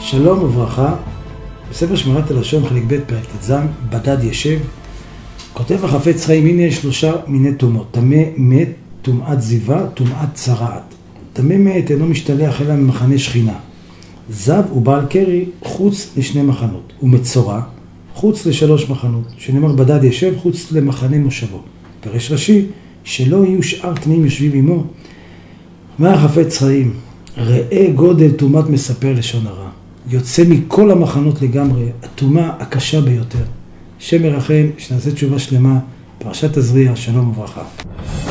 שלום וברכה, בספר שמירת הלשון חלק ב' פרק ט"ז, בדד ישב, כותב החפץ חיים, הנה יש 3 מיני טומאות, טמא מת, טומאת זיווה, טומאת צרעת. טמא מת אינו משתלח אלא ממחנה שכינה. זב ובעל קרי חוץ ל2 מחנות, ומצורע חוץ ל3 מחנות, שנאמר בדד ישב חוץ למחנה מושבו. פרש רש"י, שלא יהיו שאר טמאים יושבים עמו. מה החפץ חיים? ראה גודל טומאת מספר לשון הרע. יוצא מכל המחנות לגמרי, הטומאה הקשה ביותר. השם ירחם, שנעשה תשובה שלמה, פרשת תזריע, שלום וברכה.